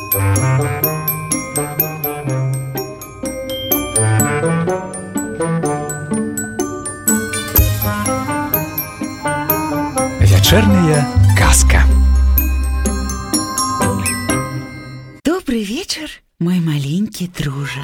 Вечерняя казка. Добрый вечер, мой маленький дружа.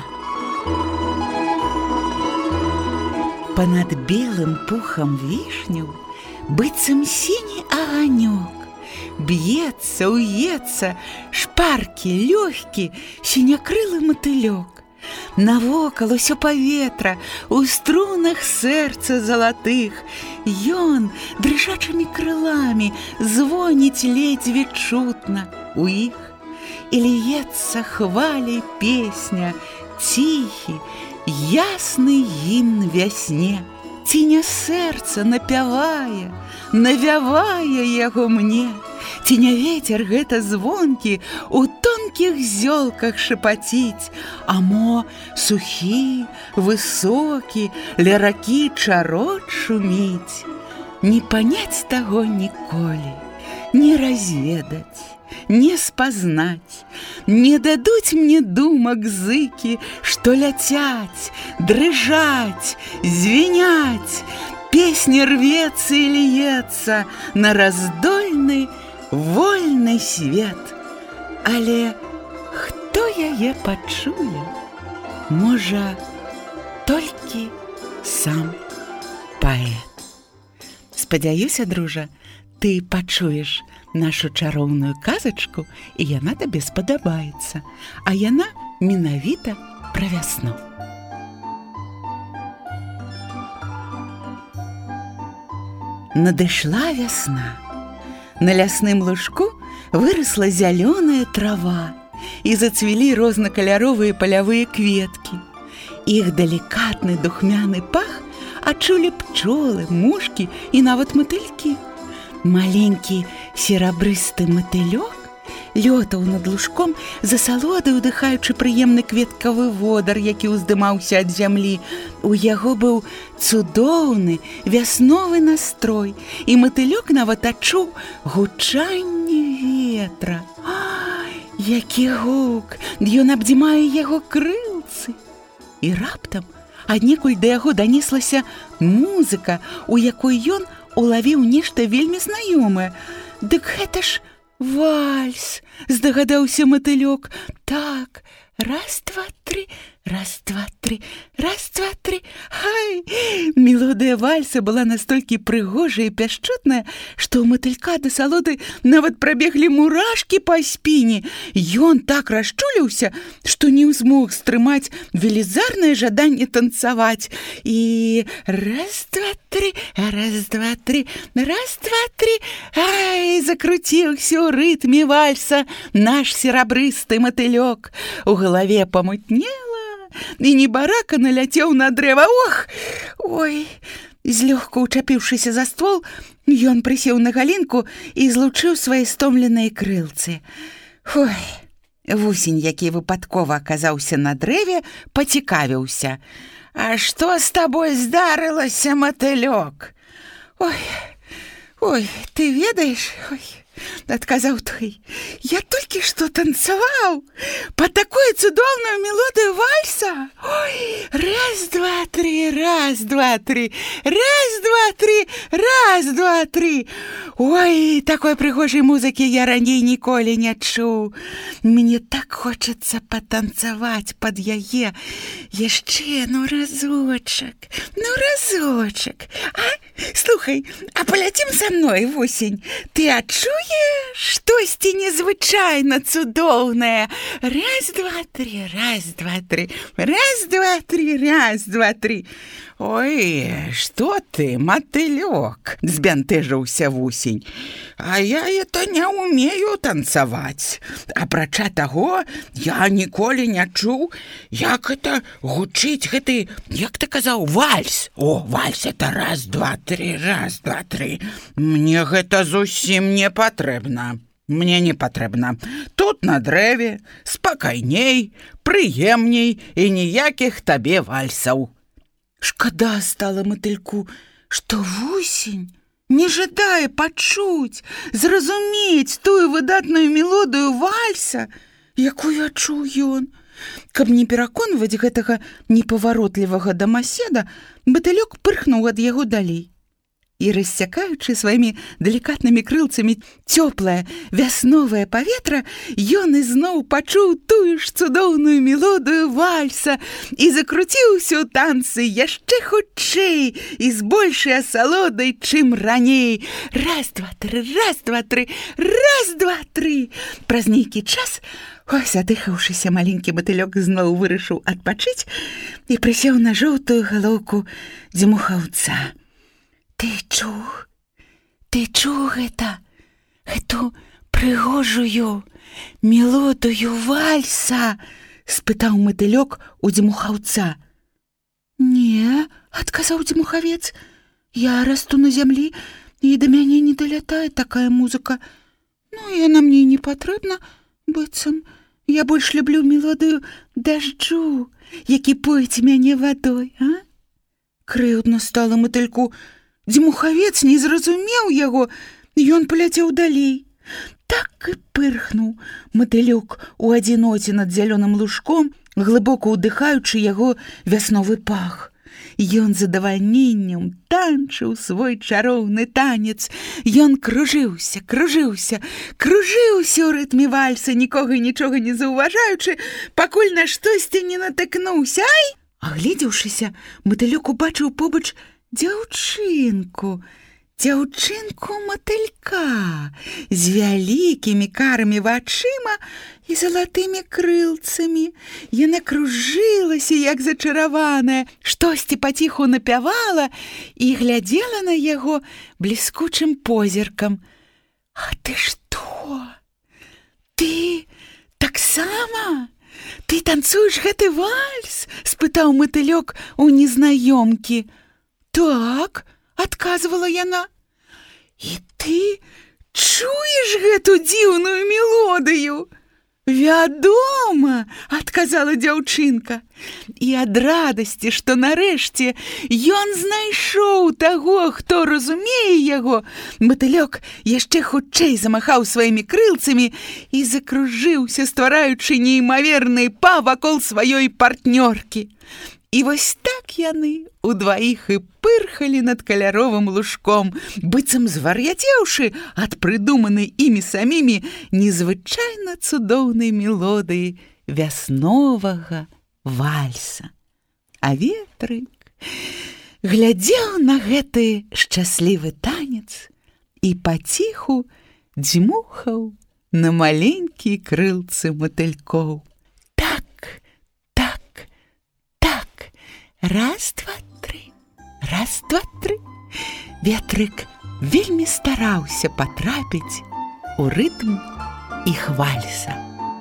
Понад белым пухом вишню быццам синий огонек. Бьется, уется, шпарки, легкий, синякрылый мотылек. Навокал усё паветра, у струнах сэрца залатых. Ён дрыжачымі крыламі звоніць ледзьве чутна у іх. І ліецца хваляй песня, ціхі, ясны гімн вясне. Ці не сэрца напявае, навявае яго мне. Ці не вецер гэта звонкі у тонкіх зёлках шапаціць, а мо сухі, высокі, ля ракі чарот шуміць. Не паняць таго ніколі, не разведаць, не спазнаць, не дадуць мне думак зыкі, што ляцяць, дрыжаць, звеняць. Песня рвецца і льецца на раздольны, вольны свет. Але хто яе пачуе? Можа, толькі сам паэт. Спадзяюся, дружа, ты пачуеш нашу чароўную казачку, і яна табе спадабаецца, а яна менавіта пра вясну. Надышла вясна. На лясным лужку вырасла зялёная трава, і зацвілі рознакаляровыя палявыя кветкі. Іх далікатны духмяны пах адчулі пчолы, мушкі і нават матылькі. Маленькі серабрысты матылёк лётаў над лужком, з асалодай удыхаючы прыемны кветкавы водар, які ўздымаўся ад зямлі. У яго быў цудоўны вясновы настрой, і матылёк нават адчуў гучанне ветра. Які гук! Ён абдзімае яго крылцы. І раптам аднекуль да яго данеслася музыка, у якой ён улавіў нешта вельмі знаёмае. Дык гэта ж вальс, здагадаўся матылёк. Так, раз, два, тры, раз, два, тры, раз, два, тры. Хай! Мелодыя вальса была настолькі прыгожая і пяшчотная, што ў матылька да салоды нават прабеглі мурашкі па спіне. Ён так расчуліўся, што не змог стрымаць велізарнае жаданне танцаваць. І раз, два, тры, раз, два, тры, раз, два, тры. Ай, закруціўся ў рытме вальса наш серабрысты матылёк. У галаве памутнела, і небарака наляцеў на дрэва. Ох! Ой! Злёгка учапіўшыся за ствол, ён прысеў на галінку і злучыў свае стомленыя крылцы. Ой! Вусень, які выпадкова аказаўся на дрэве, пацікавіўся. А што з табой здарылася, матылёк? Ой! Ой, ты ведаеш? Ой! Адказаў той. Я толькі што танцаваў па такую цудоўную мелодыю вальса. Ой, раз, два, тры, раз, два, тры, раз, два, тры, раз, два, тры. Ой, такой прыгожай музыкі я раней ніколі не чуў. Мне так хочацца патанцаваць пад яе. Яшчэ, разочак. А, слухай, а паляцім са мной, вусень? Ты адчуеш штосьці незвычайна цудоўнае? Раз, два, тры, раз, два, тры, раз, два, тры, раз, два, тры. Ой, што ты, матылёк? Збянтэжыўся вусень. А я это не ўмею танцаваць. Апрача таго, я ніколі не чуў, як это гучыць гэты, як ты казаў, вальс. О, вальс это раз, два, тры, раз, два, тры. Мне гэта зусім не патрэбна. Мне не патрэбна. Тут на дрэве спакайней, прыемней і ніякіх табе вальсаў. Шкада стала матыльку, што вусень не жадае пачуць, зразумець тую выдатную мелодыю вальса, якую адчуў ён. Каб не пераконваць гэтага непаваротлівага дамаседа, Матылёк пырхнуў ад яго далей. І, рассякаючы сваімі далікатнымі крылцамі цёплае вясновае паветра, ён ізноў пачуў тую ж цудоўную мелодыю вальса і закруціўся ў танцы яшчэ хутчэй і з большай асалодай, чым раней. Раз, два, тры, раз, два, тры, раз, два, тры. Праз нейкі час, задыхаўшыся, маленькі Матылёк зноў вырашыў адпачыць і прысеў на жоўтую галоўку дзьмухаўца. Ты чуў гэта? Гэту прыгожую мелодыю вальса? Спытаў Матылёк у дзьмухаўца. Не, адказаў дзьмухавец, я расту на зямлі, і да мяне не далятае такая музыка. Ну, яна мне не патрэбна, быццам. Я больш люблю мелодыю дажджу, які поеце мяне вадой, а? Крыўдна стала Матыльку. Дзьмухавец не зразумеў яго, ён паляцеў далей. Так і пырхнуў Матылёк у адзіноце над зялёным лужком, глыбока ўдыхаючы яго вясновы пах. Ён з задавальненнем танчыў свой чароўны танец. Ён кружыўся ў рытме вальса, нікога і нічога не заўважаючы, пакуль на штосьці не натыкнуўся. Ай! Агледзеўшыся, Матылёк убачыў побач дзяўчынку Матылька з вялікімі карымі вачыма і залатымі крылцамі. Яна кружылася, як зачараваная, штосьці паціху напявала і глядзела на яго бліскучым позіркам. А ты што? Ты таксама? Ты танцуеш гэты вальс? Спытаў Матылёк у незнаёмкі. Так, адказвала яна. І ты чуеш гэту дзіўную мелодыю? Вядома, адказала дзяўчынка. І ад радасці, што нарэшце ён знайшоў таго, хто разумее яго, Матылёк яшчэ хутчэй замахаў сваімі крылцамі і закружыўся, ствараючы неймаверны па вакол сваёй партнёркі. І вось так яны удваіх і пырхалі над каляровым лужком, быццам звар'яцеўшы ад прыдуманай імі самімі незвычайна цудоўнай мелодыі вясновага вальса. А ветрык глядзеў на гэты шчаслівы танец і паціху дзьмухаў на маленькія крылцы матылькоў. Раз, два, тры, раз, два, тры. Ветрык вельмі стараўся патрапіць у рытм іх вальса.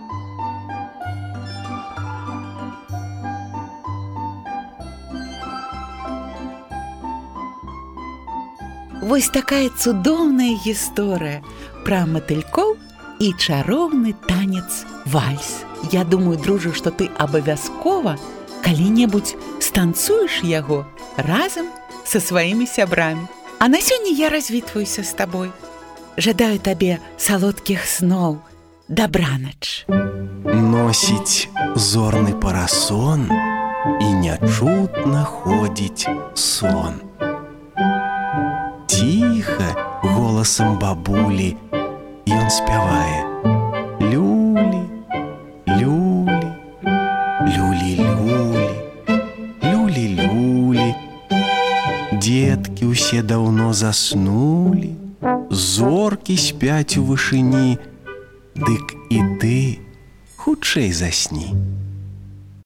Вось такая цудоўная гісторыя пра матылькоў і чароўны танец вальс. Я думаю, дружа, што ты абавязкова калі-небудзь станцуеш яго разам са сваімі сябрамі. А на сёння я развітваюся з табой. Жадаю табе салодкіх сноў. Дабранач. Носіць зорны парасон і нячутна ходзіць сон. Ціха голасам бабулі ён спявае: люлі, люлі, люлі-люлі, люлі-люлі. Дзеткі ўсе даўно заснулі, зоркі спяць у вышыні, дык і ты хутчэй засні.